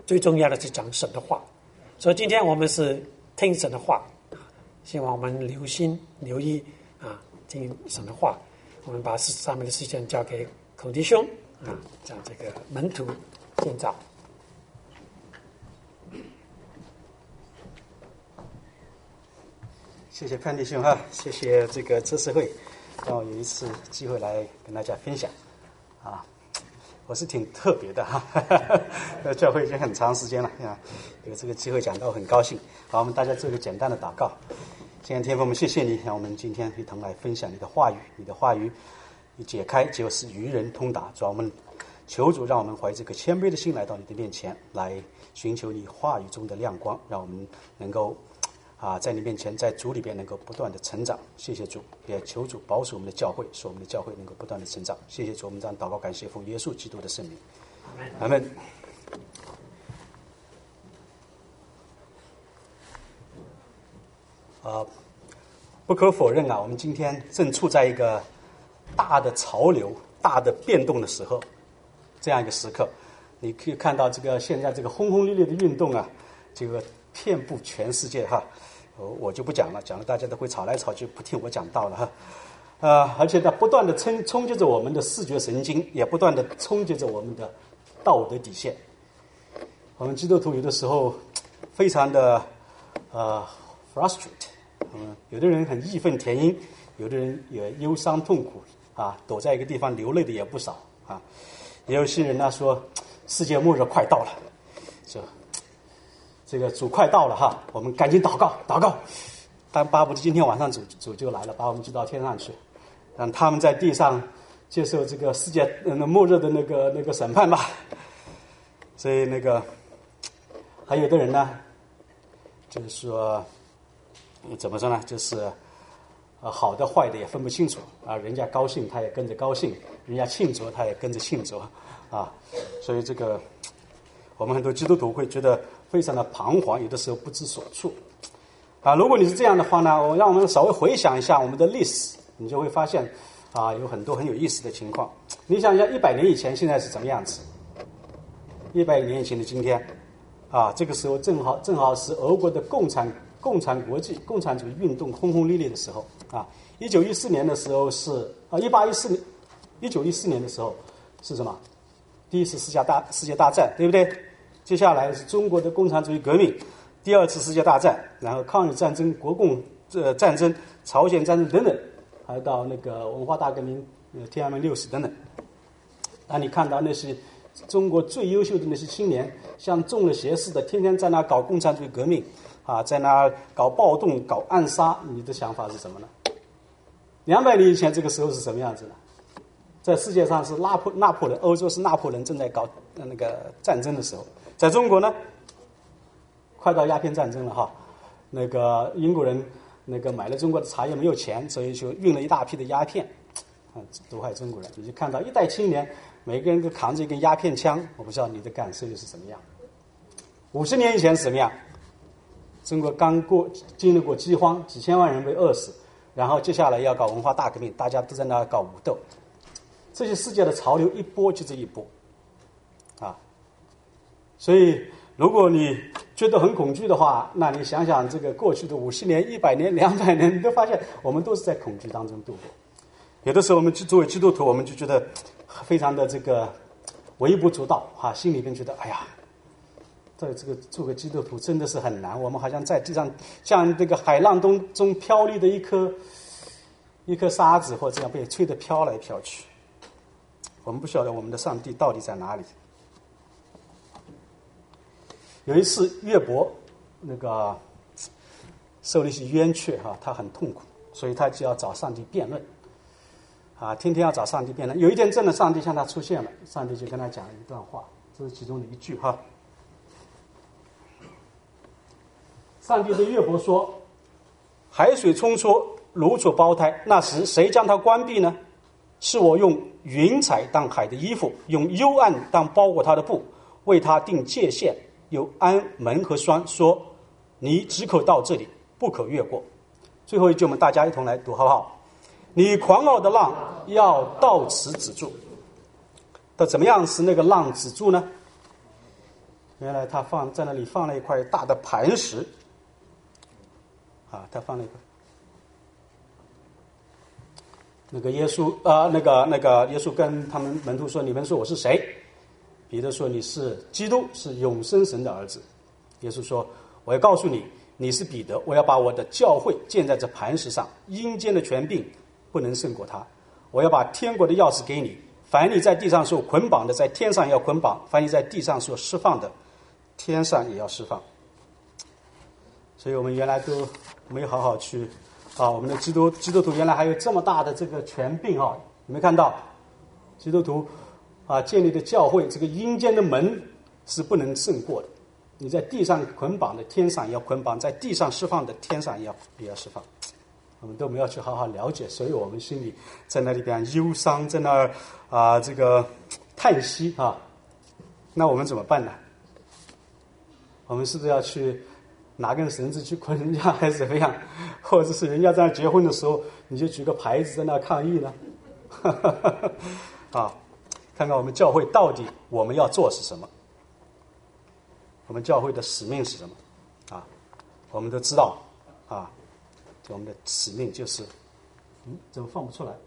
最重要的是讲神的话。所以今天我们是听神的话，希望我们留心留意听神的话。我们把上面的事情交给孔弟兄讲这个门徒建造。 谢谢潘弟兄哈，谢谢这个知识会让我有一次机会来跟大家分享我是挺特别的教会已经很长时间了有这个机会讲到很高兴。好，我们大家做一个简单的祷告。亲爱的天父，我们谢谢你，让我们今天一同来分享你的话语，你的话语一解开就是与人通达。主要我们求主让我们怀这个谦卑的心来到你的面前，来寻求你话语中的亮光，让我们能够在你面前，在主里边能够不断的成长。谢谢主，也求主保守我们的教会，使我们的教会能够不断的成长。谢谢主，我们这样祷告感谢，奉耶稣基督的圣名，阿们。不可否认我们今天正处在一个大的潮流、大的变动的时候，这样一个时刻，你可以看到这个现在这个轰轰烈烈的运动这个遍布全世界我就不讲了，讲了大家都会吵来吵去，不听我讲道了而且它不断的冲击着我们的视觉神经，也不断的冲击着我们的道德底线。我们基督徒有的时候非常的frustrate，有的人很义愤填膺，有的人也忧伤痛苦躲在一个地方流泪的也不少也有些人说世界末日快到了，这个主快到了我们赶紧祷告，但巴不得今天晚上主就来了，把我们举到天上去，让他们在地上接受这个世界末日的那个审判吧。所以还有的人呢，就是说怎么说呢，就是好的坏的也分不清楚人家高兴他也跟着高兴，人家庆祝他也跟着庆祝所以我们很多基督徒会觉得非常的彷徨，有的时候不知所措如果你是这样的话呢，让我们稍微回想一下我们的历史，你就会发现有很多很有意思的情况。你想一下100年以前现在是怎么样子，100年以前的今天这个时候正好是俄国的共产国际共产主义运动轰轰烈烈的时候1914年的时候是1914年的时候是什么？第一次世界大战，对不对？接下来是中国的共产主义革命，第二次世界大战，然后抗日战争、国共战争、朝鲜战争等等，还到那个文化大革命、天安门60等等。你看到那些中国最优秀的那些青年，像中了邪似的，天天在那搞共产主义革命在那搞暴动、搞暗杀，你的想法是什么呢？200年以前这个时候是什么样子的？在世界上是拿破仑，欧洲是拿破仑正在搞那个战争的时候，在中国呢，快到鸦片战争了那个英国人买了中国的茶叶没有钱，所以就运了一大批的鸦片毒害中国人。你就看到一代青年每个人都扛着一根鸦片枪，我不知道你的感受又是什么样。50年以前是什么样？中国刚经历过饥荒，几千万人被饿死，然后接下来要搞文化大革命，大家都在那搞武斗。这些世界的潮流一波接着一波所以如果你觉得很恐惧的话，那你想想这个过去的50年、100年、200年，你都发现我们都是在恐惧当中度过。有的时候我们作为基督徒，我们就觉得非常的微不足道心里边觉得哎呀，在这个做个基督徒真的是很难，我们好像在地上像这个海浪中飘离的一颗沙子，或者这样被吹得飘来飘去。我们不晓得我们的上帝到底在哪里。有一次岳伯受了一些冤屈他很痛苦，所以他就要找上帝辩论天天要找上帝辩论。有一天真的上帝向他出现了，上帝就跟他讲了一段话，这是其中的一句上帝对岳伯说：海水冲出，如出胞胎，那时谁将它关闭呢？是我用云彩当海的衣服，用幽暗当包裹它的布，为它定界限，又安门和栓，说你只可到这里，不可越过。最后一句我们大家一同来读好不好？你狂傲的浪要到此止住。怎么样使那个浪止住呢？ 原来他在那里放了一块大的磐石，他放了一块。耶稣耶稣跟他们门徒说：“你们说我是谁？”彼得说：“你是基督，是永生神的儿子。”耶稣说：“我要告诉你，你是彼得，我要把我的教会建在这磐石上，阴间的权柄不能胜过他。我要把天国的钥匙给你，凡你在地上所捆绑的，在天上也要捆绑；凡你在地上所释放的，天上也要释放。”所以我们原来都没有好好去我们的基督徒原来还有这么大的这个权柄你没看到基督徒建立的教会，这个阴间的门是不能胜过的。你在地上捆绑的，天上也要捆绑；在地上释放的，天上也要释放。我们都没有去好好了解，所以我们心里在那里边忧伤，在那儿这个叹息那我们怎么办呢？我们是不是要去拿根绳子去捆人家，还是怎么样？或者是人家在那结婚的时候，你就举个牌子在那抗议呢？看看我们教会到底我们要做是什么？我们教会的使命是什么？我们都知道我们的使命就是怎么放不出来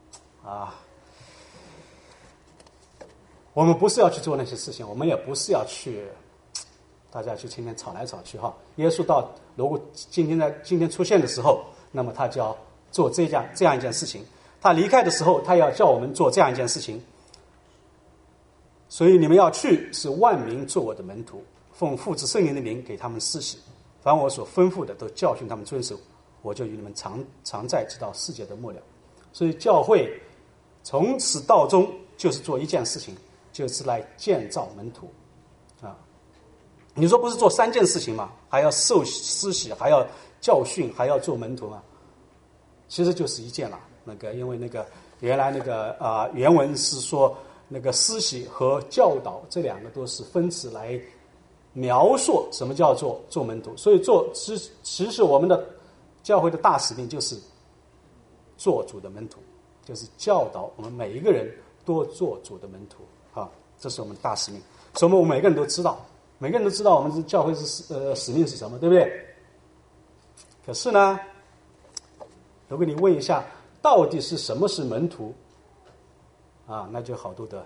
我们不是要去做那些事情，我们也不是要去大家去天天吵来吵去耶稣如果今天出现的时候，那么他就要做这样一件事情。他离开的时候，他要叫我们做这样一件事情。所以你们要去，是万民做我的门徒，奉父子圣灵的名给他们施洗，凡我所吩咐的都教训他们遵守，我就与你们常在，直到世界的末了。所以教会从始到终就是做一件事情，就是来建造门徒你说不是做3件事情吗？还要受施洗，还要教训，还要做门徒吗？其实就是一件了。因为原来原文是说施洗和教导这2个都是分词来描述什么叫做门徒。所以其实我们的教会的大使命就是做主的门徒，就是教导我们每一个人多做主的门徒这是我们大使命。所以我们每个人都知道我们教会是使命是什么，对不对？可是呢，如果你问一下到底是什么是门徒那就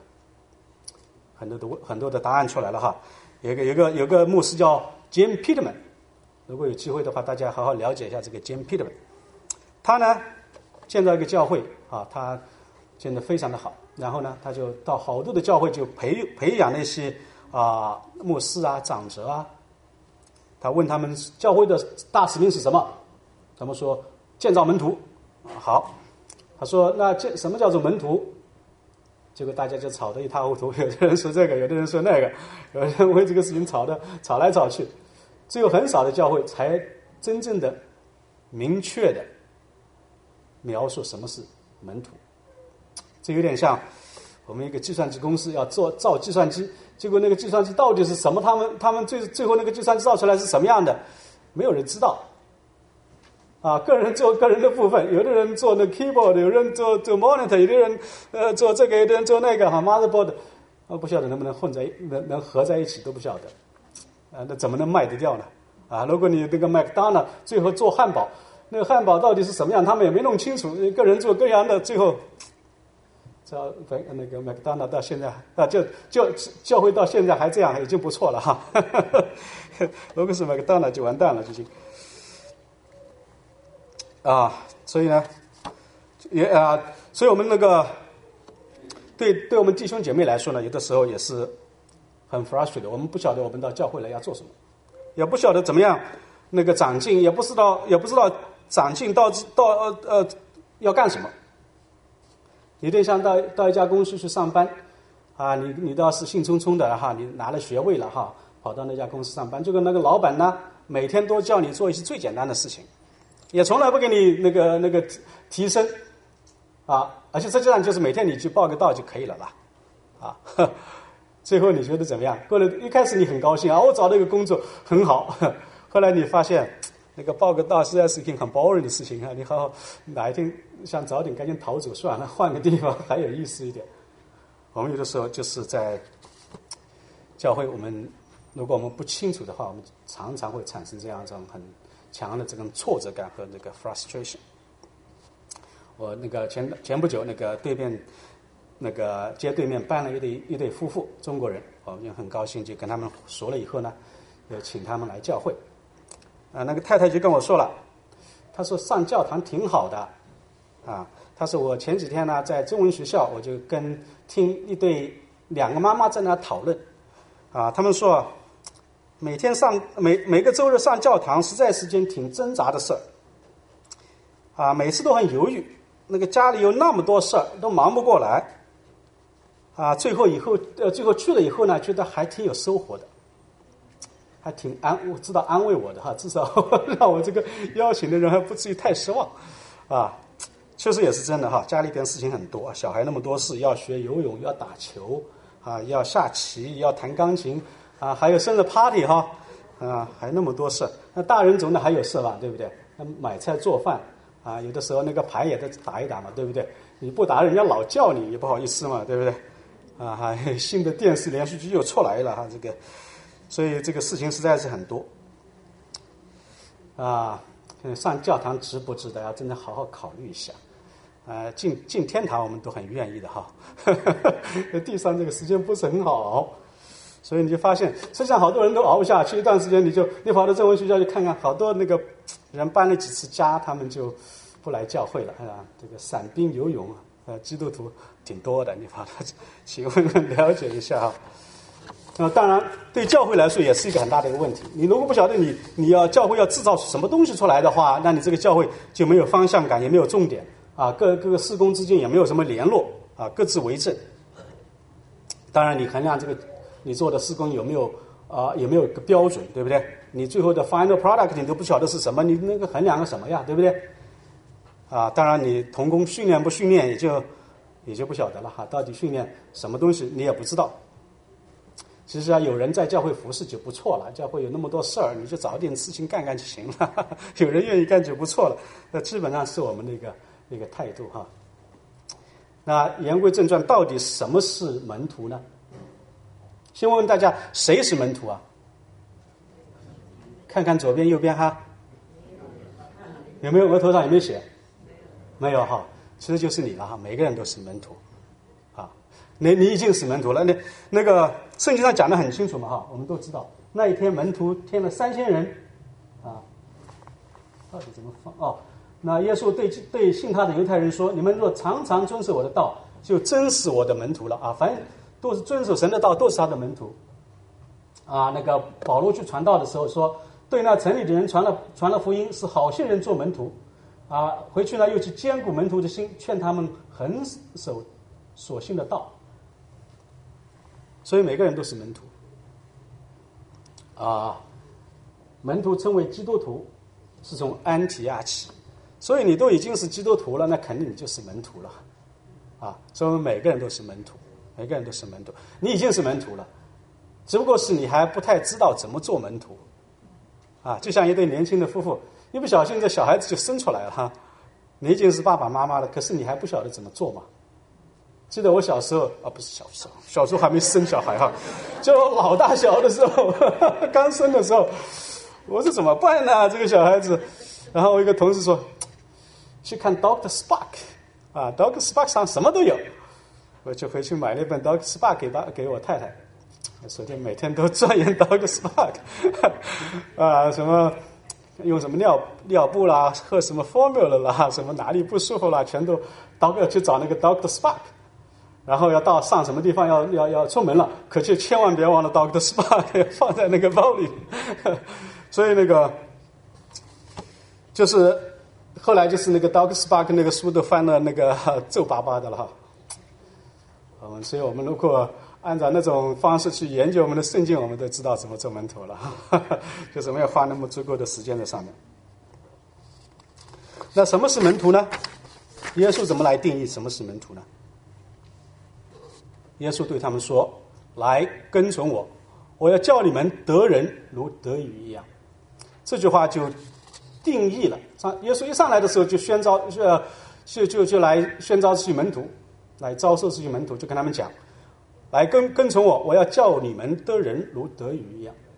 很多的答案出来了有个牧师叫 Jim Peterman， 如果有机会的话，大家好好了解一下这个 Jim Peterman。他呢建造一个教会他建得非常的好，然后呢他就到好多的教会就培养那些牧师长者他问他们教会的大使命是什么，他们说建造门徒好，他说那什么叫做门徒？结果大家就吵得一塌糊涂，有的人说这个，有的人说那个，有的人为这个事情吵来吵去，只有很少的教会才真正的明确的描述什么是门徒。这有点像我们一个计算机公司要造计算机，结果那个计算机到底是什么，他们最后那个计算机造出来是什么样的，没有人知道个人做个人的部分，有的人做那 keyboard， 有人做 monitor， 有的人做这个，有的人做那个motherboard， 不晓得能不能能合在一起都不晓得那怎么能卖得掉呢如果你那个麦当劳最后做汉堡，那个汉堡到底是什么样他们也没弄清楚，个人做各样的，最后那个麦当劳到现在教会到现在还这样已经不错了如果是麦当劳就完蛋了就行所以呢，所以我们对我们弟兄姐妹来说呢，有的时候也是很 frustrated。我们不晓得我们到教会来要做什么，也不晓得怎么样长进，也不知道长进到要干什么。有点像到一家公司去上班你倒是兴冲冲的你拿了学位了跑到那家公司上班，结果那个老板呢，每天都叫你做一些最简单的事情。也从来不给你那个提升而且实际上就是每天你去报个到就可以了吧最后你觉得怎么样？过了一开始你很高兴我找到一个工作很好，后来你发现那个报个到实在是一件很 boring 的事情你好好哪一天想早点赶紧逃走算了，换个地方还有意思一点。我们有的时候就是在教会，我们如果我们不清楚的话，我们常常会产生这样一种很强的这种挫折感和这个 frustration。我那个前不久那个对面那个街对面搬了一对夫妇，中国人，我们就很高兴，就跟他们熟了以后呢，就请他们来教会。那个太太就跟我说了，她说上教堂挺好的，她说我前几天呢在中文学校，我就听两个妈妈在那讨论，他们说每个周日上教堂实在是件挺挣扎的事儿，每次都很犹豫，那个家里有那么多事儿都忙不过来，最后去了以后呢，觉得还挺有收获的，还挺我知道安慰我的哈，至少让我这个邀请的人还不至于太失望，确实也是真的哈，家里边事情很多，小孩那么多事，要学游泳，要打球要下棋，要弹钢琴还有生日 party 哈，还那么多事。那大人总得还有事吧，对不对？买菜做饭有的时候那个牌也得打一打嘛，对不对？你不打人家老叫你，也不好意思嘛，对不对？还新的电视连续剧又出来了这个，所以这个事情实在是很多上教堂值不值得要真的好好考虑一下。进天堂我们都很愿意的哈，地上这个时间不是很好熬，所以你就发现实际上好多人都熬不下去，一段时间你跑到中文学校去看看，好多那个人搬了几次家，他们就不来教会了这个散兵游泳基督徒挺多的，你跑到请问了解一下当然对教会来说也是一个很大的一个问题，你如果不晓得你要教会要制造什么东西出来的话，那你这个教会就没有方向感，也没有重点各个事工之间也没有什么联络各自为政。当然你衡量这个你做的事工有没有一个标准，对不对？你最后的 final product 你都不晓得是什么，你那个衡量个什么呀，对不对？当然你同工训练不训练也就不晓得了到底训练什么东西你也不知道。其实有人在教会服侍就不错了，教会有那么多事儿，你就找点事情干干就行了有人愿意干就不错了，那基本上是我们那个态度那言归正传，到底什么是门徒呢？先问问大家，谁是门徒看看左边右边有没有额头上有没有写？没有其实就是你了每个人都是门徒你已经是门徒了。那个圣经上讲得很清楚嘛我们都知道那一天门徒添了3000人到底怎么放那耶稣对信他的犹太人说，你们若常常遵守我的道，就真是我的门徒了反正都是遵守神的道，都是他的门徒那个保罗去传道的时候说，对那城里的人传了福音，是好些人做门徒回去呢又去坚固门徒的心，劝他们恒守所信的道。所以每个人都是门徒门徒称为基督徒是从安提阿起，所以你都已经是基督徒了，那肯定你就是门徒了所以我们每个人都是门徒，每个人都是门徒，你已经是门徒了，只不过是你还不太知道怎么做门徒就像一对年轻的夫妇，一不小心这小孩子就生出来了你已经是爸爸妈妈了，可是你还不晓得怎么做嘛。记得我小时候不是小时候还没生小孩就老大小的时候刚生的时候，我说怎么办呢这个小孩子，然后我一个同事说去看 Dr. Spark Dr. Spark 上什么都有，我就回去买了一本 Dr. Spark 给我太太，首先每天都钻研 Dr. Spark 什么用什么尿布啦，喝什么 formula 啦，什么哪里不舒服啦，全都要去找那个 Dr. Spark， 然后要到上什么地方要出门了，可就千万别忘了 Dr. Spark 要放在那个包里所以那个就是后来就是那个 Dr. Spark 那个书都翻了那个皱巴巴的了所以我们如果按照那种方式去研究我们的圣经，我们都知道怎么做门徒了就是没有花那么足够的时间在上面。那什么是门徒呢？耶稣怎么来定义什么是门徒呢？耶稣对他们说，来跟从我，我要叫你们得人如得鱼一样。这句话就定义了，耶稣一上来的时候就宣召就来宣召自己门徒，来招收自己门徒，就跟他们讲，来跟从我，我要叫你们得人如得鱼一样。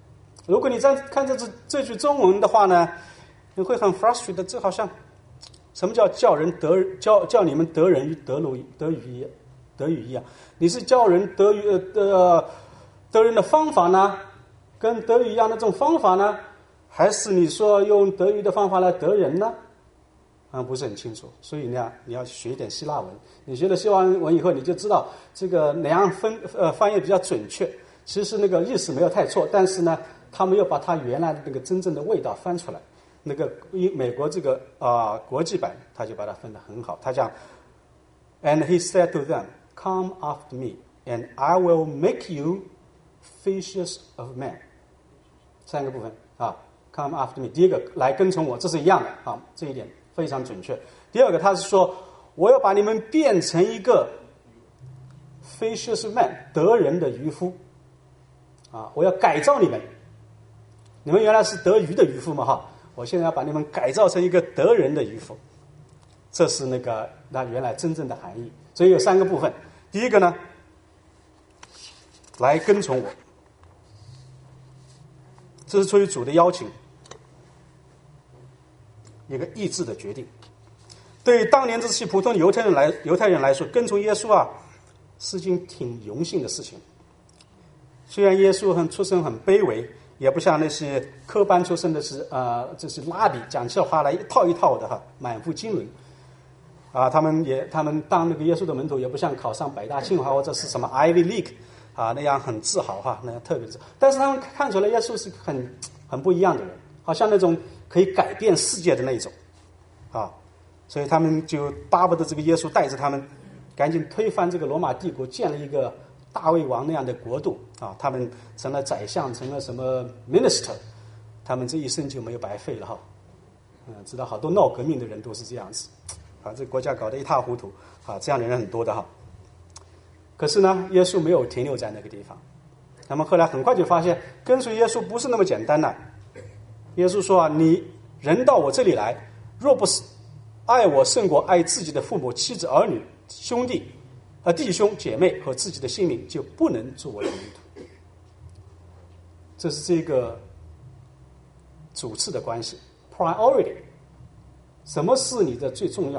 如果你看这句中文的话呢，你会很 frustrated， 这好像什么叫叫你们得人于德语一样？你是教人得人的方法呢，跟德语一样的这种方法呢，还是你说用德语的方法来得人呢？不是很清楚。所以呢，你要学一点希腊文。你学了希腊文以后，你就知道这个哪样翻译比较准确。其实那个意思没有太错，但是呢，他没有把他原来的那个真正的味道翻出来。那个美国这个国际版，他就把它分得很好。他讲 ，And he said to them, "Come after me, and I will make you fishers of men." 三个部分，Come after me。第一个来跟从我，这是一样的这一点非常准确。第二个，他是说我要把你们变成一个 fishers of men， 得人的渔夫我要改造你们。你们原来是得鱼的渔夫嘛我现在要把你们改造成一个得人的渔夫。这是那原来真正的含义。所以有三个部分。第一个呢，来跟从我，这是出于主的邀请，一个意志的决定。对于当年这些普通的犹太人来说，跟从耶稣是件挺荣幸的事情。虽然耶稣出身很卑微，也不像那些科班出身的这些拉比讲起话来一套一套的满腹经纶他们当那个耶稣的门徒，也不像考上北大清华或者是什么 Ivy League那样很自豪那样特别自豪。但是他们看出来耶稣是很不一样的人，好像那种可以改变世界的那种所以他们就巴不得这个耶稣带着他们赶紧推翻这个罗马帝国，建了一个大卫王那样的国度他们成了宰相，成了什么 minister， 他们这一生就没有白费了知道好多闹革命的人都是这样子这个国家搞得一塌糊涂这样的人很多的可是呢，耶稣没有停留在那个地方。他们后来很快就发现，跟随耶稣不是那么简单的。耶稣说你人到我这里来，若不是爱我胜过爱自己的父母、妻子、儿女、兄弟、弟兄姐妹和自己的性命，就不能做我的门徒。这是这个主次的关系 ，priority。什么是你的最重要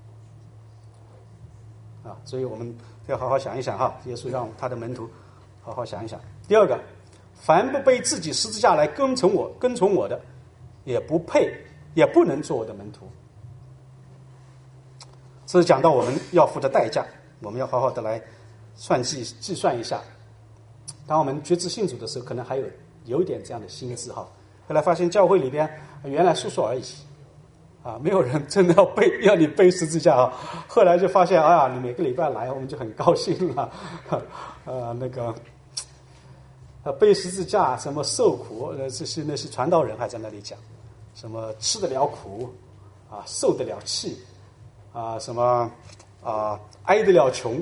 的所以我们要好好想一想耶稣让他的门徒好好想一想。第二个，凡不背自己十字架来跟从我的，也不配也不能做我的门徒。这是讲到我们要付的代价，我们要好好的来计算一下。当我们决志信主的时候，可能还有一点这样的心智后来发现教会里边原来说说而已没有人真的要你背十字架后来就发现你每个礼拜来我们就很高兴了背十字架什么受苦那些传道人还在那里讲什么吃得了苦受得了气什么挨得了穷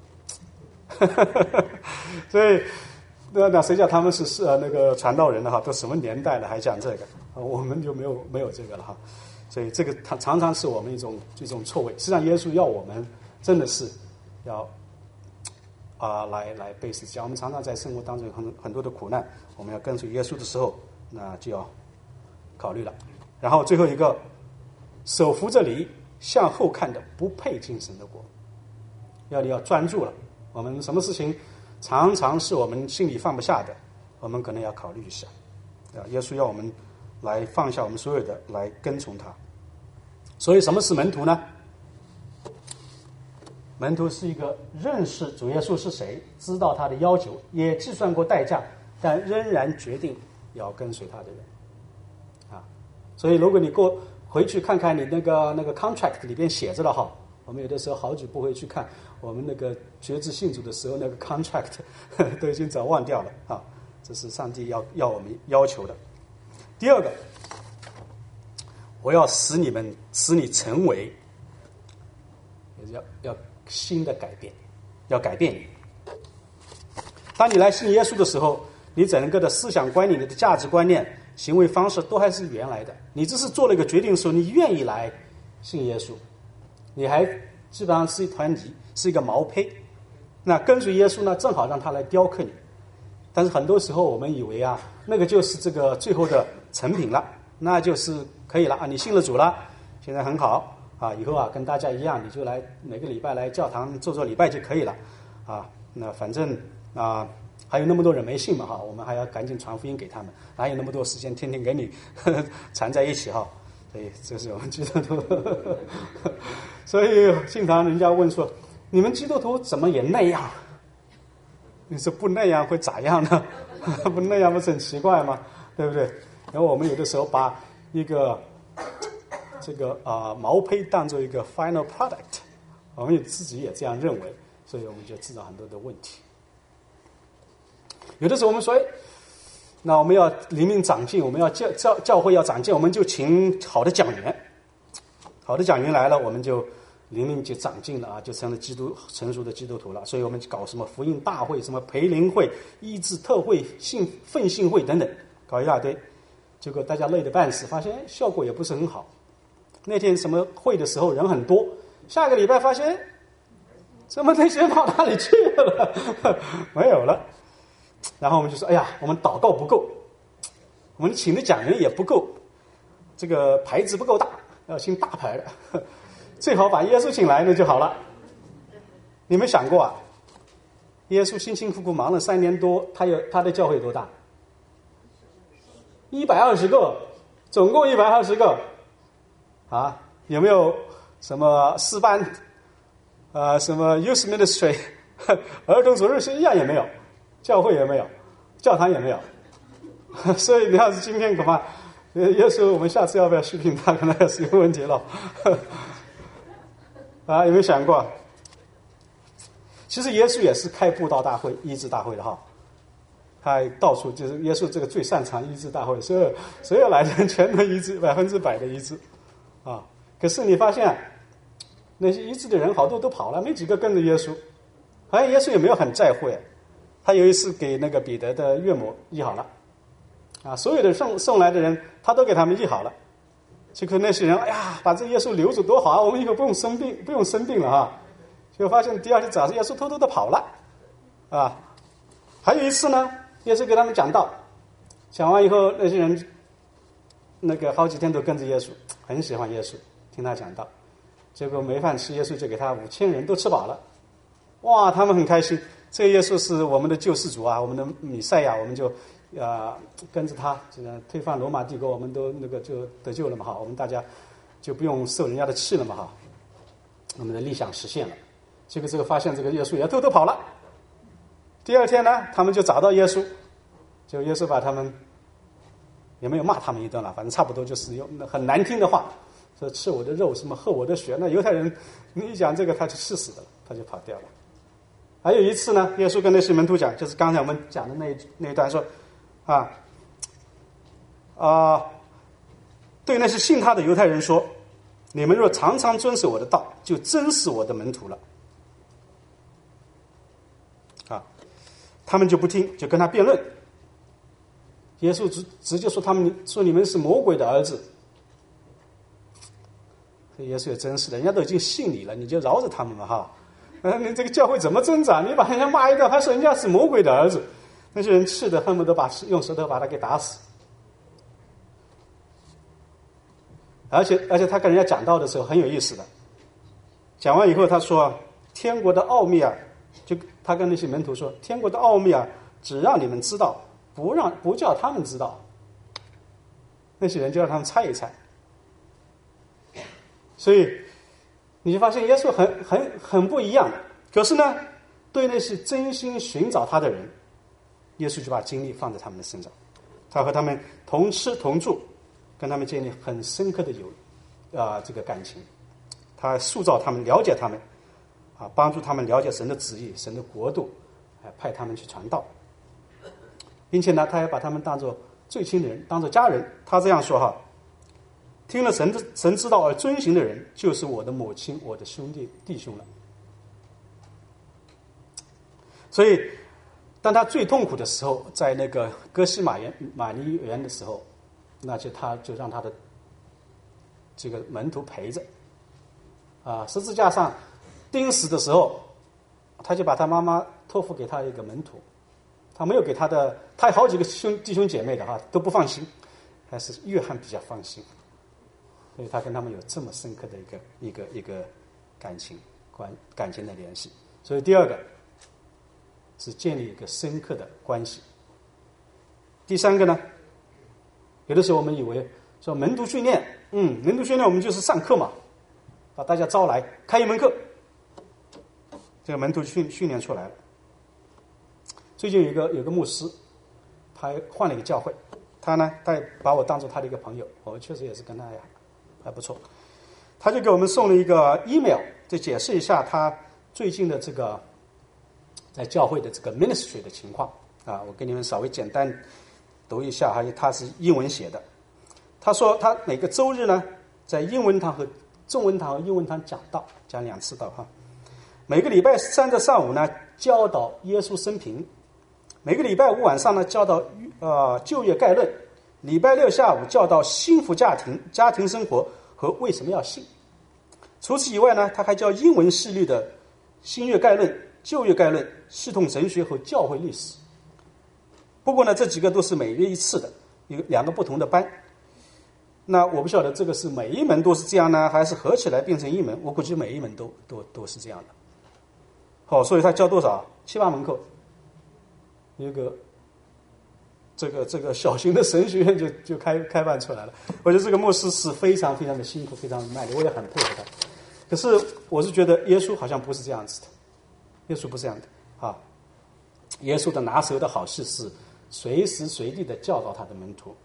所以那谁叫他们是那个传道人的都什么年代了还讲这个我们就没有这个了所以这个常常是我们一种错位。实际上耶稣要我们真的是要来背十字架。我们常常在生活当中有很多的苦难，我们要跟随耶稣的时候，那就要考虑了。然后最后一个，手扶着犁向后看的不配进神的国。你要专注了。我们什么事情常常是我们心里放不下的，我们可能要考虑一下。耶稣要我们来放下我们所有的，来跟从他。所以什么是门徒呢？门徒是一个认识主耶稣是谁，知道他的要求，也计算过代价，但仍然决定要跟随他的人所以如果你回去看看你那个 contract 里边写着了我们有的时候好久不回去看我们那个决志信主的时候那个 contract 都已经早忘掉了这是上帝要我们要求的。第二个，我要使你成为，要新的改变，要改变你。当你来信耶稣的时候，你整个的思想观念、你的价值观念、行为方式都还是原来的。你只是做了一个决定的时候，你愿意来信耶稣，你还基本上是一团泥，是一个毛坯。那跟随耶稣呢，正好让他来雕刻你， 但是很多时候我们以为啊，那个就是这个最后的成品了，那就是可以了啊，你信了主了，现在很好啊，以后啊跟大家一样，你就来每个礼拜来教堂做礼拜就可以了啊。那反正啊还有那么多人没信嘛哈，我们还要赶紧传福音给他们，哪有那么多时间天天跟你缠在一起哈？所以这是我们基督徒。所以经常人家问说，你们基督徒怎么也那样？你说不那样会咋样呢？不那样不是很奇怪吗？对不对？然后我们有的时候把一个这个毛坯当做一个 final product， 我们自己也这样认为，所以我们就制造很多的问题。有的时候我们说，那我们要灵命长进，我们要教会要长进，我们就请好的讲员，好的讲员来了，我们就灵命就长进了啊，就成了成熟的基督徒了。所以我们搞什么福音大会、什么培灵会、医治特会、奋兴会等等，搞一大堆，结果大家累得半死，发现效果也不是很好。那天什么会的时候人很多，下个礼拜发现怎么那些人跑哪里去了？没有了。然后我们就说，哎呀，我们祷告不够，我们请的讲员也不够，这个牌子不够大，要请大牌的，最好把耶稣请来那就好了。你们想过啊？耶稣辛辛苦苦忙了3年多，他的教会多大？120个，总共120个啊？有没有什么诗班什么 youth ministry 儿童主日学一样也没有，教会也没有，教堂也没有。所以你要是今天恐怕耶稣我们下次要不要续聘他，可能也是一个问题了。有没有想过？其实耶稣也是开布道大会、医治大会的哈，他到处就是耶稣这个最擅长医治大会，所有来的人全都医治100%的医治啊。可是你发现那些医治的人好多都跑了，没几个跟着耶稣。好像耶稣也没有很在乎，他有一次给那个彼得的岳母医好了啊，所有的送来的人他都给他们医好了。结果那些人，哎呀，把这耶稣留着多好啊，我们以后不用生病了啊。结果发现第二天早上耶稣偷偷的跑了啊。还有一次呢，耶稣给他们讲道，讲完以后那些人那个好几天都跟着耶稣，很喜欢耶稣，听他讲道。结果没饭吃，耶稣就给他5000人都吃饱了，哇，他们很开心，这个耶稣是我们的救世主啊，我们的弥赛亚，我们就跟着他这个推翻罗马帝国，我们都那个就得救了嘛哈，我们大家就不用受人家的气了嘛哈，我们的理想实现了。结果发现这个耶稣也偷偷跑了。第二天呢，他们就找到耶稣，就耶稣把他们也没有骂他们一顿了，反正差不多就是用很难听的话说吃我的肉，什么喝我的血。那犹太人你一讲这个他就气死的了，他就跑掉了。还有一次呢，耶稣跟那些门徒讲，就是刚才我们讲的那一段说对那些信他的犹太人说，你们若常常遵守我的道，就真是我的门徒了。他们就不听，就跟他辩论。耶稣直接说说你们是魔鬼的儿子。耶稣也真是的，人家都已经信你了，你就饶着他们嘛哈。你这个教会怎么增长？你把人家骂一顿，还说人家是魔鬼的儿子，那些人气得恨不得用舌头把他给打死。而且他跟人家讲道的时候很有意思的，讲完以后他说天国的奥秘啊，就他跟那些门徒说，天国的奥秘啊，只让你们知道，不叫他们知道。那些人就让他们猜一猜。所以你就发现耶稣很不一样。可是呢，对那些真心寻找他的人，耶稣就把精力放在他们的身上，他和他们同吃同住，跟他们建立很深刻的这个感情，他塑造他们，了解他们帮助他们了解神的旨意、神的国度，派他们去传道，并且呢，他还把他们当作最亲的人，当作家人。他这样说听了神之道而遵行的人，就是我的母亲、我的兄弟弟兄了。所以当他最痛苦的时候，在那个哥西玛尼园的时候，那他就让他的这个门徒陪着十字架上钉死的时候，他就把他妈妈托付给他一个门徒， 他没有给他有好几个弟兄姐妹的都不放心，还是约翰比较放心，所以他跟他们有这么深刻的一个感情的联系。所以第二个是建立一个深刻的关系。第三个呢，有的时候我们以为说门徒训练，我们就是上课嘛，把大家招来开一门课，这个门徒训练出来了。最近有个牧师，他换了一个教会，他也把我当做他的一个朋友，我确实也是跟他还不错。他就给我们送了一个 email， 就解释一下他最近的这个在教会的这个 ministry 的情况啊，我给你们稍微简单读一下，他是英文写的。他说他每个周日呢，在英文堂和中文堂和英文堂讲2次道哈。每个礼拜3的上午呢，教导耶稣生平。每个礼拜5晚上呢，教导就业概论。礼拜6下午教导幸福家庭生活和为什么要信。除此以外呢，他还教英文系列的新约概论、旧约概论、系统神学和教会历史。不过呢，这几个都是每月1次的，有2个不同的班。那我不晓得这个是每一门都是这样呢，还是合起来变成一门？我估计每一门都是这样的。好，所以他教多少？7、8门课。一个这个小型的神学院就开办出来了。我觉得这个牧师是非常非常的辛苦，非常的卖力，我也很佩服他。可是我是觉得耶稣好像不是这样子的，耶稣不是这样的啊。耶稣的拿手的好事是随时随地的教导他的门徒。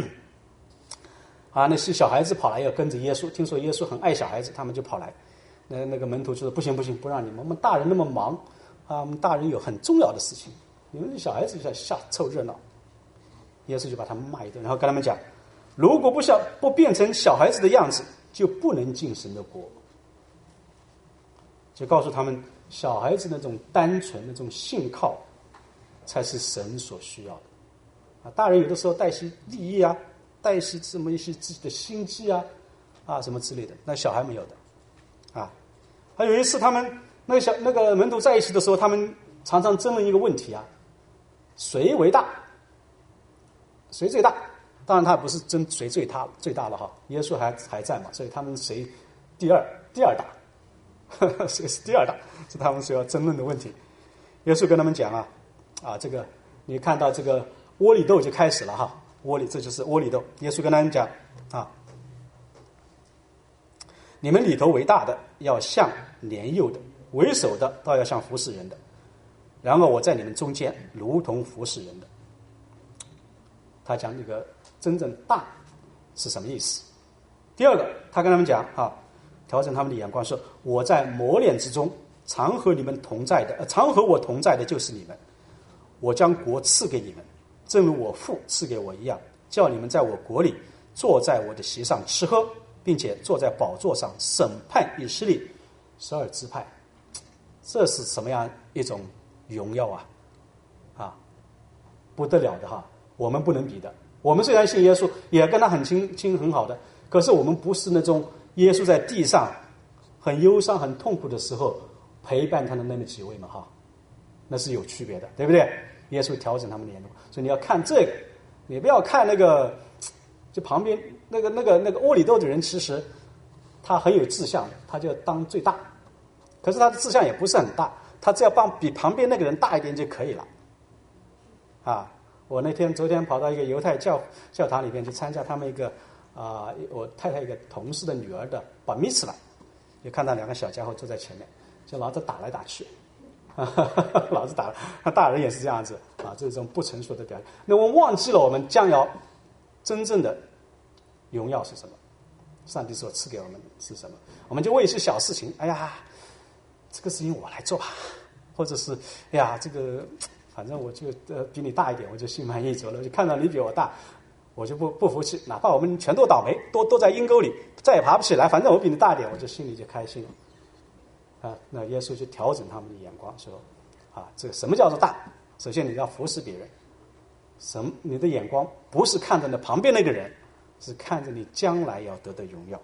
那些小孩子跑来要跟着耶稣，听说耶稣很爱小孩子，他们就跑来。那个门徒就说不行，不让你们，我们大人那么忙我们大人有很重要的事情，你们小孩子就想凑热闹。耶稣就把他们骂一顿，然后跟他们讲，如果不变成小孩子的样子，就不能进神的国。就告诉他们，小孩子那种单纯那种信靠才是神所需要的大人有的时候带些利益带些这么一些自己的心机什么之类的，那小孩没有的还有一次他们那个门徒在一起的时候，他们常常争论一个问题谁为大，谁最大。当然他不是争谁最大了耶稣还在嘛，所以他们谁第二大谁是第二大，是他们所要争论的问题。耶稣跟他们讲这个你看到这个窝里斗就开始了这就是窝里斗。耶稣跟他们讲你们里头为大的要像年幼的，为首的倒要像服侍人的，然后我在你们中间如同服侍人的。他讲这个真正大是什么意思。第二个他跟他们讲调整他们的眼光，说我在磨练之中常和我同在的就是你们，我将国赐给你们，正如我父赐给我一样，叫你们在我国里坐在我的席上吃喝，并且坐在宝座上审判以色列12支派。这是什么样一种荣耀不得了的我们不能比的。我们虽然信耶稣，也跟他很亲很好的，可是我们不是那种耶稣在地上很忧伤很痛苦的时候陪伴他的那么几位嘛那是有区别的，对不对？耶稣调整他们的眼光，所以你要看这个，你不要看那个就旁边那个窝里斗的人，其实他很有志向的，他就要当最大，可是他的志向也不是很大，他只要比旁边那个人大一点就可以了我昨天跑到一个犹太教堂里边去参加他们一个我太太一个同事的女儿的bar mitzvah，就看到2个小家伙坐在前面，就老是打来打去老是打，大人也是这样子这种不成熟的表现。那我们忘记了我们将要真正的荣耀是什么，上帝所赐给我们是什么，我们就为一些小事情，这个事情我来做吧，或者是这个反正我就比你大一点，我就心满意足了，我就看到你比我大，我就不服气，哪怕我们全都倒霉，都在阴沟里，再也爬不起来，反正我比你大一点，我就心里就开心了那耶稣就调整他们的眼光，说这个什么叫做大？首先你要服侍别人，你的眼光不是看着那旁边那个人，是看着你将来要得的荣耀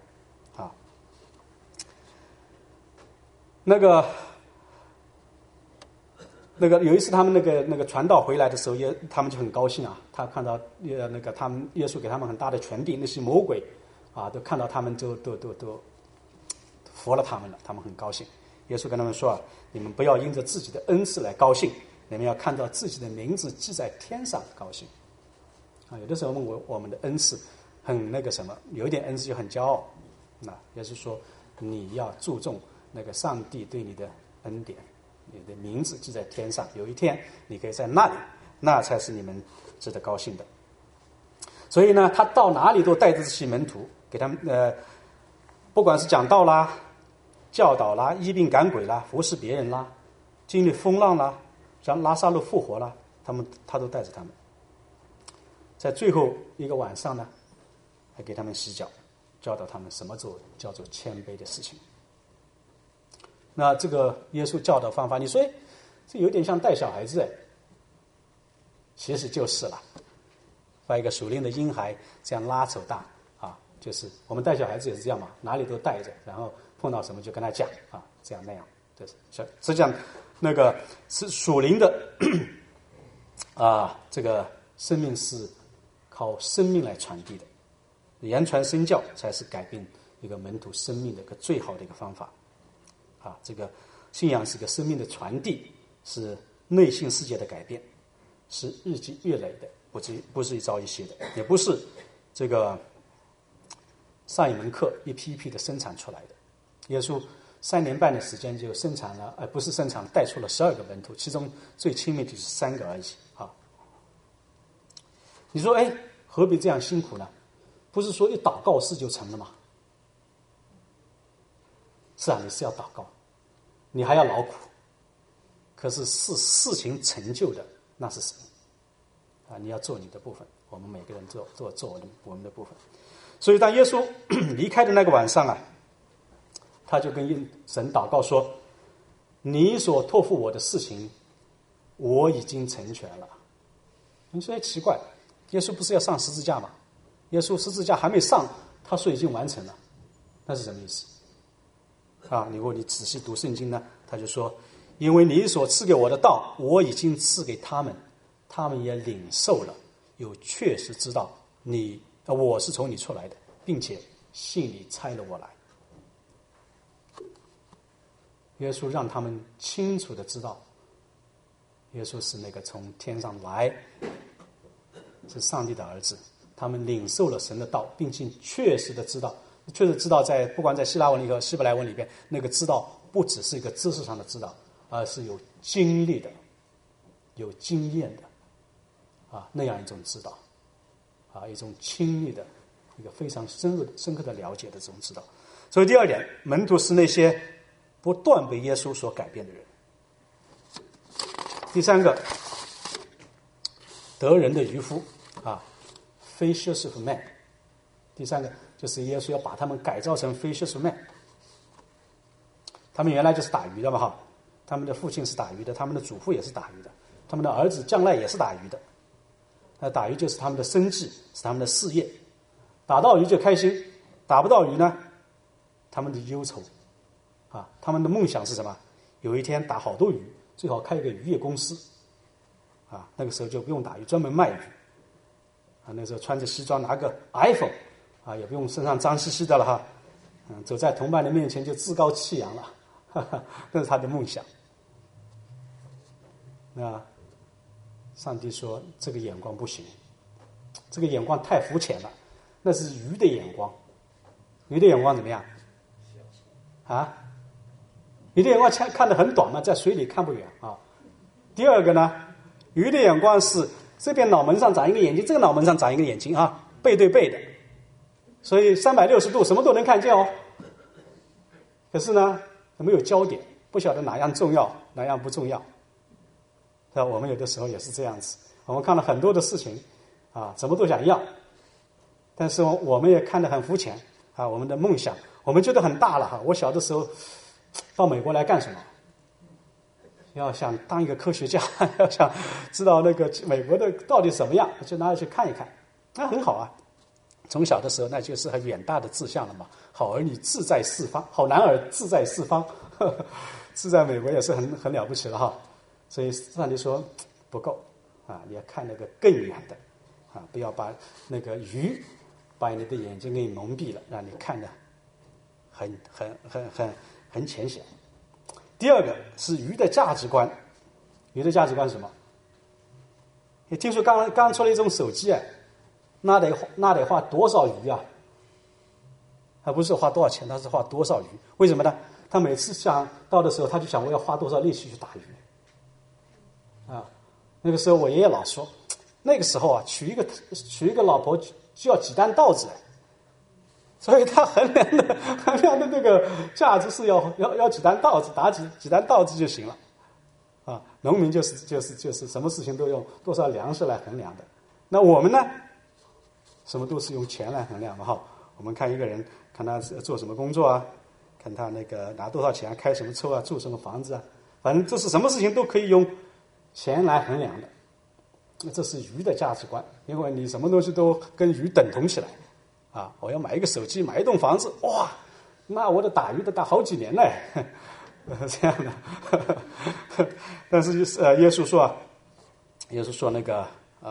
那个那个有一次他们那个传道回来的时候，他们就很高兴啊，他看到他们耶稣给他们很大的权柄，那些魔鬼啊都看到他们都服了他们了，他们很高兴。耶稣跟他们说啊，你们不要因着自己的恩赐来高兴，你们要看到自己的名字记在天上高兴。啊，有的时候我们的恩赐很那个什么，有一点恩赐就很骄傲。那也是说你要注重那个上帝对你的恩典，你的名字记在天上，有一天你可以在那里，那才是你们值得高兴的。所以呢，他到哪里都带着这些门徒，给他们不管是讲道啦、教导啦、医病赶鬼啦、服侍别人啦、经历风浪啦、让拉撒路复活啦，他都带着他们。在最后一个晚上呢，还给他们洗脚，教导他们什么叫做谦卑的事情。那这个耶稣教导方法，你说这有点像带小孩子哎，其实就是了，把一个属灵的婴孩这样拉扯大啊，就是我们带小孩子也是这样嘛，哪里都带着，然后碰到什么就跟他讲啊，这样那样，就是实际上那个是属灵的啊，这个生命是靠生命来传递的，言传身教才是改变一个门徒生命的一个最好的一个方法。啊，这个信仰是个生命的传递，是内心世界的改变，是日积月累的，不是一朝一夕的，也不是这个上一门课一批一批的生产出来的。耶稣3年半的时间就生产了，不是生产，带出了12个门徒，其中最亲密的就是3个而已啊。你说，哎，何必这样辛苦呢？不是说一祷告事就成了吗？是啊，你是要祷告，你还要劳苦，可是事情成就的那是神啊！你要做你的部分，我们每个人做我们的部分。所以当耶稣离开的那个晚上啊，他就跟神祷告说：“你所托付我的事情，我已经成全了。”你说奇怪，耶稣不是要上十字架吗？耶稣十字架还没上，他说已经完成了，那是什么意思？啊，如果你仔细读圣经呢，他就说，因为你所赐给我的道，我已经赐给他们，他们也领受了，又确实知道我是从你出来的，并且信你差了我来。耶稣让他们清楚的知道，耶稣是那个从天上来，是上帝的儿子。他们领受了神的道，并且确实知道不管在希腊文里和希伯来文里边，那个知道不只是一个知识上的知道，而是有经历的、有经验的啊，那样一种知道啊，一种亲密的、一个非常深刻的了解的这种知道。所以第二点，门徒是那些不断被耶稣所改变的人。第三个，得人的渔夫啊 ，fishers of men。第三个就是耶稣要把他们改造成 fishers of men。他们原来就是打鱼的嘛哈，他们的父亲是打鱼的，他们的祖父也是打鱼的，他们的儿子将来也是打鱼的。那打鱼就是他们的生计，是他们的事业。打到鱼就开心，打不到鱼呢，他们的忧愁啊，他们的梦想是什么？有一天打好多鱼，最好开一个渔业公司啊，那个时候就不用打鱼，专门卖鱼啊。那时候穿着西装，拿个 iPhone 啊，也不用身上脏兮兮的了哈，走在同伴的面前就趾高气扬了，哈哈，那是他的梦想。那上帝说这个眼光不行，这个眼光太肤浅了，那是鱼的眼光。鱼的眼光怎么样？啊？鱼的眼光看得很短嘛，在水里看不远啊。第二个呢，鱼的眼光是这边脑门上长一个眼睛，这个脑门上长一个眼睛啊，背对背的，所以360度什么都能看见哦。可是呢，没有焦点，不晓得哪样重要，哪样不重要。我们有的时候也是这样子，我们看了很多的事情啊，什么都想要，但是我们也看得很肤浅啊。我们的梦想，我们觉得很大了哈。我小的时候到美国来干什么？要想当一个科学家，要想知道那个美国的到底怎么样，就哪里去看一看，那很好啊。从小的时候，那就是很远大的志向了嘛。好儿女志在四方，好男儿志在四方，志在美国也是很了不起了哈。 所以上帝说不够啊，你要看那个更远的啊，不要把那个鱼把你的眼睛给蒙蔽了，让你看得很浅显。第二个是鱼的价值观，鱼的价值观是什么？你听说刚出了一种手机啊，那得花多少鱼啊？他不是花多少钱，他是花多少鱼？为什么呢？他每次想到的时候，他就想我要花多少力气去打鱼啊。那个时候我爷爷老说，那个时候啊，娶一个老婆就要几担稻子，所以他衡量的那个价值是要几担稻子，打几担稻子就行了啊。农民就是什么事情都用多少粮食来衡量的。那我们呢，什么都是用钱来衡量的哈。我们看一个人，看他做什么工作啊，看他那个拿多少钱，开什么车啊，住什么房子啊，反正这是什么事情都可以用钱来衡量的。这是鱼的价值观，因为你什么东西都跟鱼等同起来啊！我要买一个手机，买一栋房子，哇，那我得打鱼打好几年嘞，这样的。但是耶稣说那个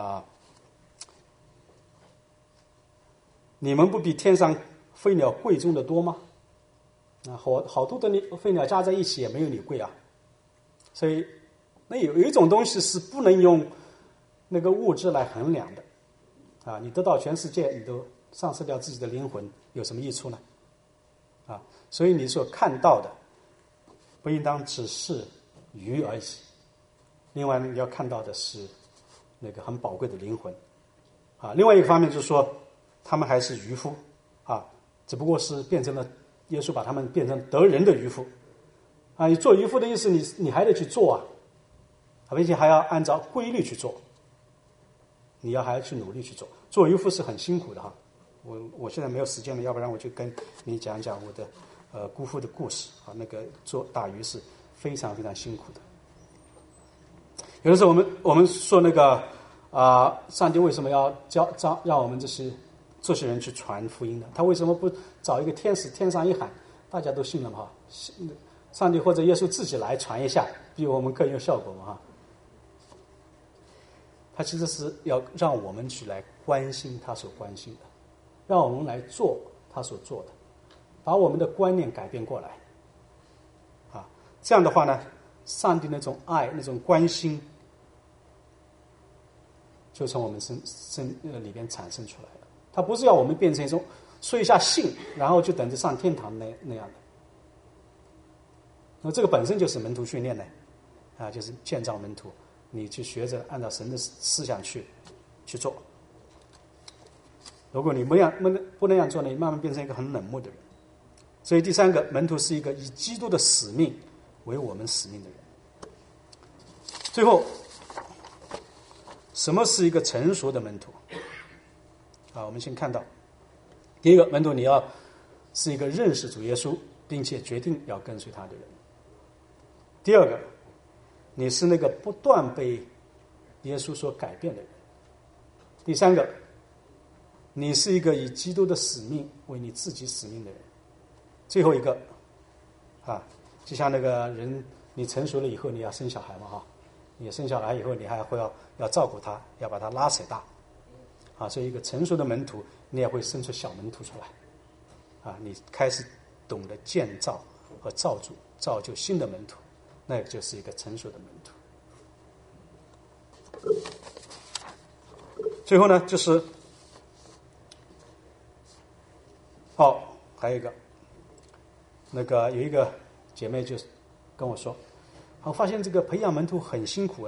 你们不比天上飞鸟贵重的多吗？啊，好多的飞鸟加在一起也没有你贵啊。所以，那有一种东西是不能用那个物质来衡量的，啊，你得到全世界，你都丧失掉自己的灵魂，有什么益处呢？啊，所以你所看到的，不应当只是鱼而已。另外，你要看到的是那个很宝贵的灵魂，啊，另外一个方面就是说，他们还是渔夫，啊，只不过是变成了耶稣把他们变成得人的渔夫，啊，你做渔夫的意思，你还得去做啊，并且还要按照规律去做。你还要去努力去做，做渔夫是很辛苦的哈。我现在没有时间了，要不然我就跟你讲讲我的姑父的故事啊。那个做打鱼是非常非常辛苦的。有的时候我们说那个上帝为什么要让我们这些人去传福音呢？他为什么不找一个天使天上一喊，大家都信了嘛？上帝或者耶稣自己来传一下，比我们更有效果嘛？哈。他其实是要让我们去来关心他所关心的，让我们来做他所做的，把我们的观念改变过来，啊，这样的话呢，上帝那种爱、那种关心，就从我们里边产生出来了。他不是要我们变成一种说一下信，然后就等着上天堂那样的。那这个本身就是门徒训练呢，啊，就是建造门徒。你去学着按照神的思想去做。如果你不能这样做呢，你慢慢变成一个很冷漠的人。所以第三个，门徒是一个以基督的使命为我们使命的人。最后，什么是一个成熟的门徒？啊，我们先看到，第一个，门徒你要是一个认识主耶稣，并且决定要跟随他的人。第二个，你是那个不断被耶稣所改变的人。第三个，你是一个以基督的使命为你自己使命的人。最后一个，就像那个人，你成熟了以后，你要生小孩嘛，哈，你生小孩以后，你还会要照顾他，要把他拉扯大，所以一个成熟的门徒，你也会生出小门徒出来，你开始懂得建造和造就新的门徒。那个就是一个成熟的门徒。最后呢，就是还有一个，有一个姐妹就跟我说，我发现这个培养门徒很辛苦哎。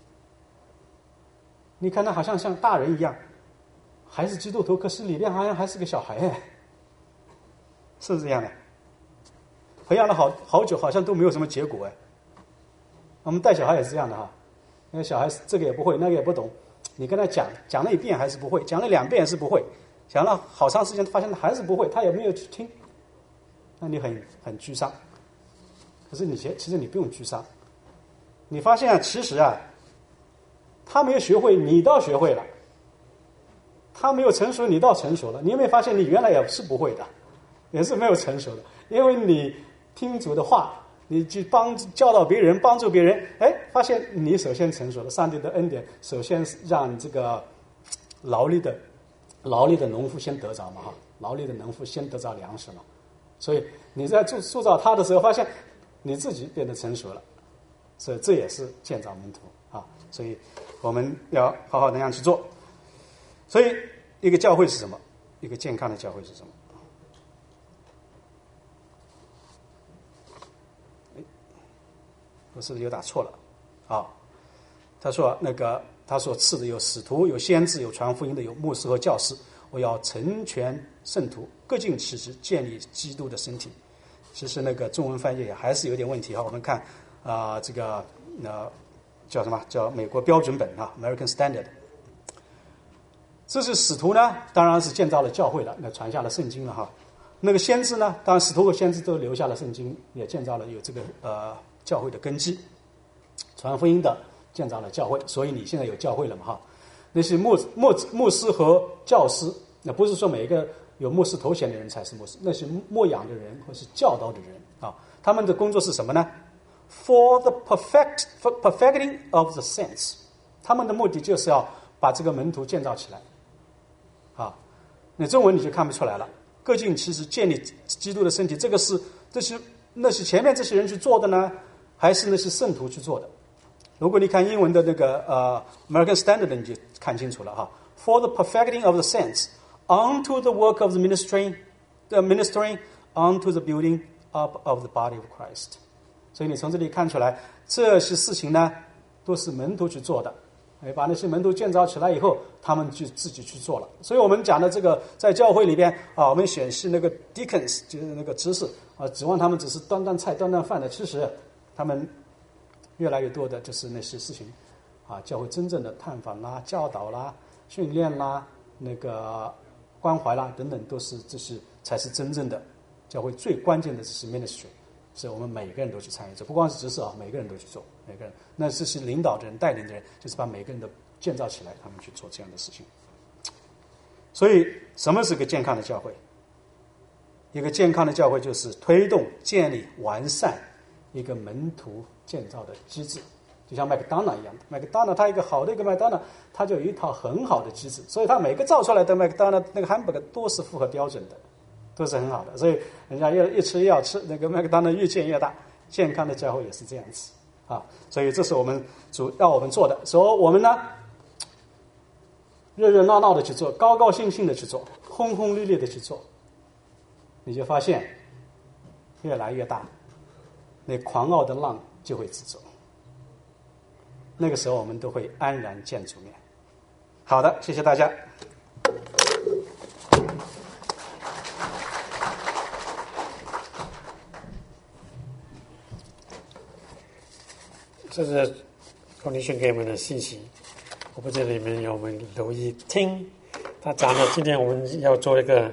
你看他好像大人一样，还是基督徒，可是里边好像还是个小孩哎，是不是这样的？培养了好久，好像都没有什么结果哎。我们带小孩也是这样的哈，那个小孩这个也不会，那个也不懂，你跟他讲了一遍还是不会，讲了2遍也是不会，讲了好长时间发现他还是不会，他也没有去听，那你很沮丧。可是其实你不用沮丧，你发现其实他没有学会，你倒学会了；他没有成熟，你倒成熟了。你有没有发现你原来也是不会的，也是没有成熟的，因为你听主的话， 你去教导别人，帮助别人，哎，发现你首先成熟了。上帝的恩典首先让这个劳力的农夫先得着嘛，哈，劳力的农夫先得着粮食嘛。所以你在塑造他的时候，发现你自己变得成熟了，所以这也是建造门徒啊。所以我们要好好那样去做。所以一个教会是什么？一个健康的教会是什么？我是不是有打错了？啊，他说他所赐的有使徒，有先知，有传福音的，有牧师和教师。我要成全圣徒，各尽其职，建立基督的身体。其实中文翻译也还是有点问题哈。我们看这个叫什么？叫美国标准本啊 ，American Standard。这是使徒呢，当然是建造了教会了，传下了圣经了哈。那个先知呢，当然使徒和先知都留下了圣经，也建造了有这个教会的根基。传福音的建造了教会，所以你现在有教会了嘛哈。那些牧师和教师，那不是说每一个有牧师头衔的人才是牧师，那些牧养的人或是教导的人啊，他们的工作是什么呢 ？For the perfecting of the saints， 他们的目的就是要把这个门徒建造起来。啊，那中文你就看不出来了。各尽其职，建立基督的身体，这是那是前面这些人去做的呢，还是那些圣徒去做的？如果你看英文的American Standard， 你就看清楚了哈。For the perfecting of the saints, unto the work of the ministering, unto the building up of the body of Christ。所以你从这里看出来，这些事情呢，都是门徒去做的。把那些门徒建造起来以后，他们就自己去做了。所以我们讲的这个，在教会里边啊，我们选系deacons， 就是执事啊，指望他们只是端端菜、端端饭的，其实他们越来越多的就是那些事情啊，教会真正的探访啦、教导啦、训练啦、关怀啦等等，这些才是真正的教会最关键的，这是 ministry。是我们每个人都去参与，这不光是执事啊，每个人都去做，每个人。那这些领导的人、带领的人，就是把每个人都建造起来，他们去做这样的事情。所以，什么是个健康的教会？一个健康的教会就是推动、建立、完善一个门徒建造的机制，就像麦当劳一样的。麦当劳它一个好的麦当劳，它就有一套很好的机制，所以它每个造出来的麦当劳汉堡都是符合标准的。都是很好的，所以人家越吃越要吃，麦当劳越建越大，健康的教会也是这样子啊。所以这是我们要我们做的。所以我们呢，热热闹闹的去做，高高兴兴的去做，轰轰烈烈的去做，你就发现越来越大，那狂傲的浪就会直走。那个时候我们都会安然见主面。好的，谢谢大家。 这是孔令勋给我们的信息，我不知道你们有没有留意听他讲的。今天我们要做一个